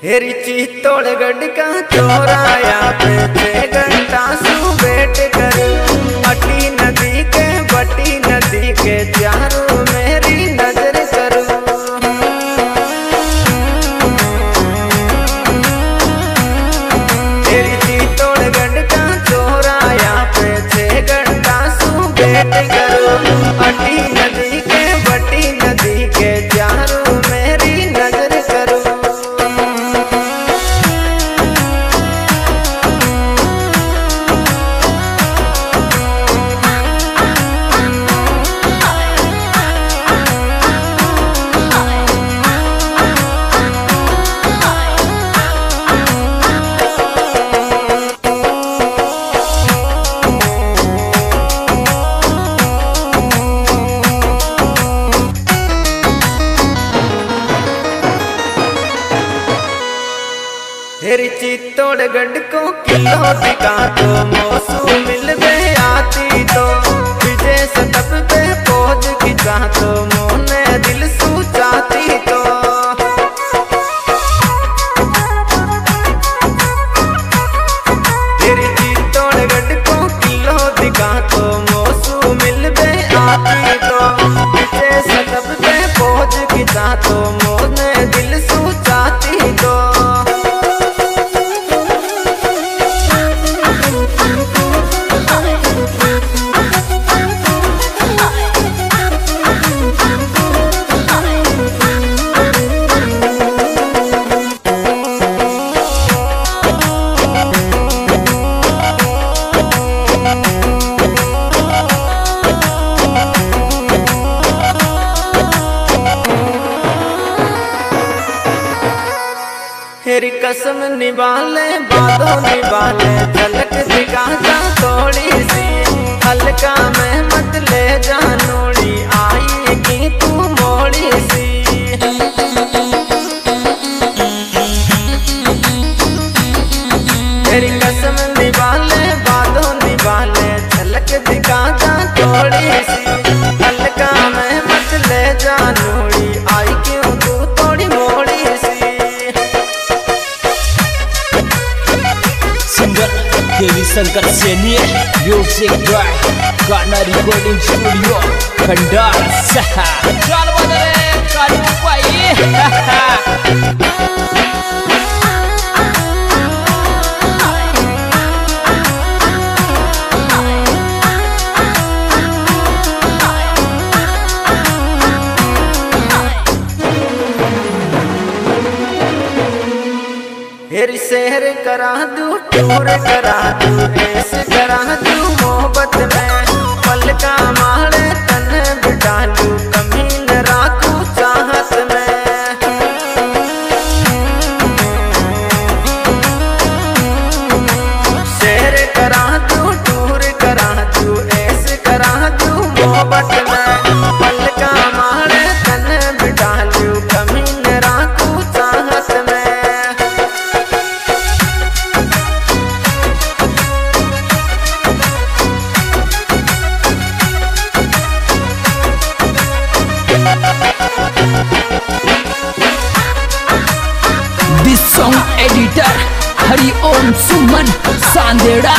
हेरी चित्तौड़गढ़ का चौराया पे 6 घंटा सु वेट कर। अटी नदी के बटी नदी के चारों मेरी नजर करूं। हेरी चित्तौड़गढ़ का चौराया पे 6 घंटा सु वेट करूं। अटी नदी के बटी नदी के चारों मेरी नजर करूं। हेरी चित्तौड़गढ़ को किलो दिखा तो मौसू मिल गए आती तो विजय सतप पे पहुंच खिंचा तो मोने दिल सूचाती तो। हेरी चित्तौड़गढ़ को किलो दिखा तो मौसू मिल गए आती तो विजय सतप पे पहुंच खिंचा तो मोने दिल सूचाती तो। हेरी कसम निभाले बातों निभाले झलक दिखा जा थोड़ी सी। हल्का में मत ले जा नोड़ी आई की तू मोड़ी सी। हेरी कसम निभाले बातों निभाले झलक दिखा जा थोड़ी सी। हल्का में मत ले जा नोड़ी आई क्यों तू थोड़ी मोड़ी सी। देवी शंकर सैनी म्यूजिक बाय गाना रिकॉर्डिंग स्टूडियो खंडार चल बदले कालू भाई। हेरी शहर करा दूं टूर करा दूं रेस करा दूं मोहब्बत में। पल का मारे तन बिठा लूं कमी न राखूं चाहत में। शहर करा दूं टूर करा दूं रेस करा दूं मोहब्बत में। पल का मारे तन बिठा लूं कमी न राखूं चाहत में। This song editor Hari Om Suman Sandera।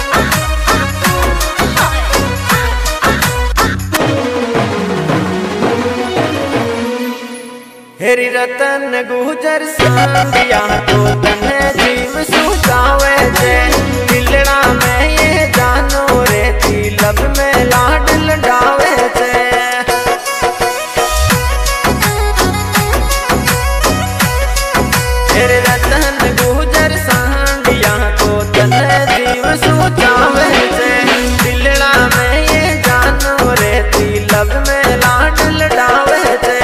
हेरी रतन गुजर सांदिया तो तने जीव सुचावे जे। दिलड़ा में ये जानो रेती लब में लाड लडावे जे। हेरी रतन गुजर सांदिया तो तने जीव सुचावे जे। दिलड़ा में ये जानो रेती लब में लाड लडावे जे।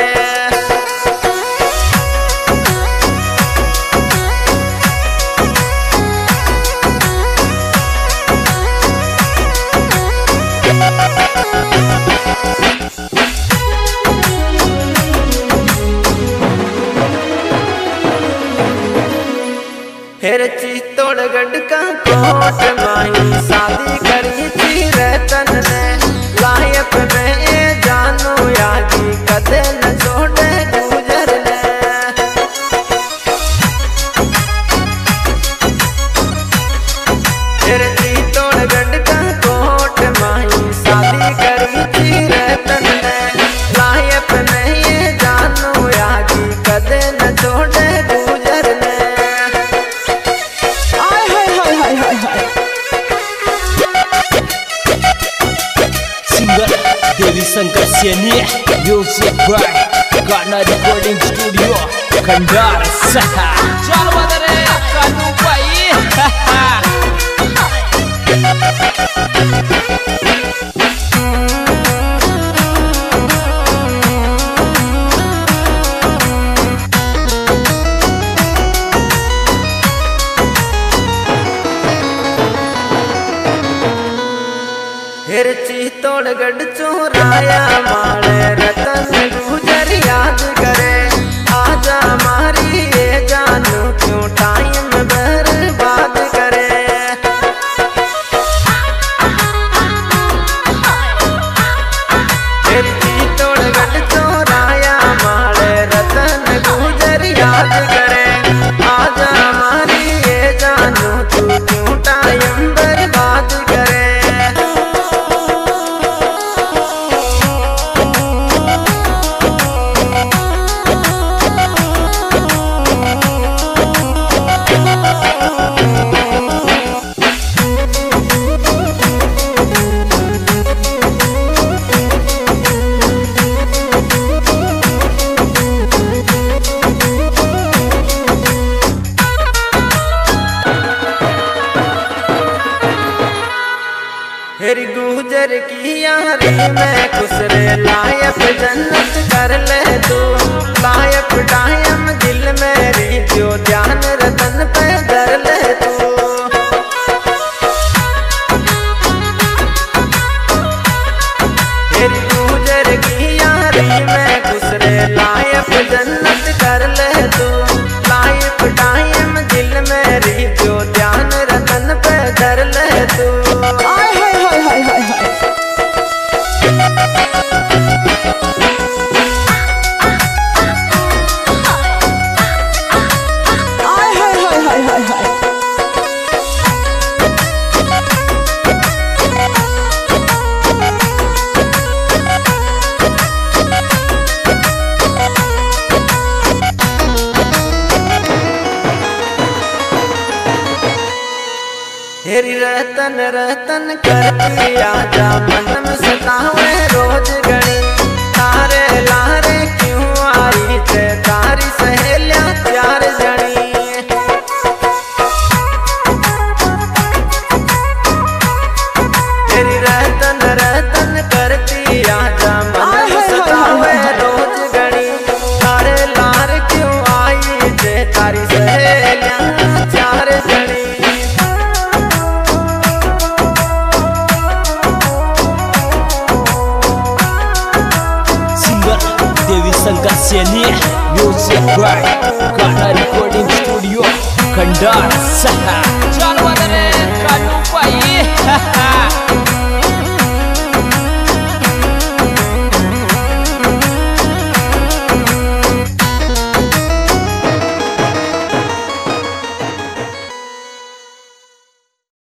हेर चित्तौड़गढ़ का कोट माही शादी करी थी रतन ने। लायक में ये जानो यादी कदे न छोड़े गुजर ने। Seni Music by Kana Recording Studio Kandar Saha Chal badare kanu bai Chittorgarh चौराया माले रतन गुजर याद करे आजा मारी ये जानू क्यों टाइम बर्बाद करे चित्तौड़गढ़ चौराया माले रतन गुजर याद करे आजा मारी ये जानू तू क्यों टाइम बर्बाद करे हेरी गुजर की यारी में खुसरे लायक जन्नत कर ले तू लायक टाइम दिल मेरी जो ध्यान रतन पे धर ले तू हेरी गुजर की यारी में खुसरे लायक जन्नत कर ले तू लायक टाइम दिल मेरी जो ध्यान रतन पे धर ले तू हेरी रतन रतन करती आजा मन में सतावे रोज गणी तारे लारे क्यों आई थे तारी सहेलियां चार जनी हेरी रतन रतन करती आजा मन में सतावे रोज गणी तारे लारे क्यों आई थे तारी सहेलियां चार जनी शंकर सैनी म्यूजिक बाय गाना रिकॉर्डिंग स्टूडियो खंडार सहा चल बदरे काटू पाई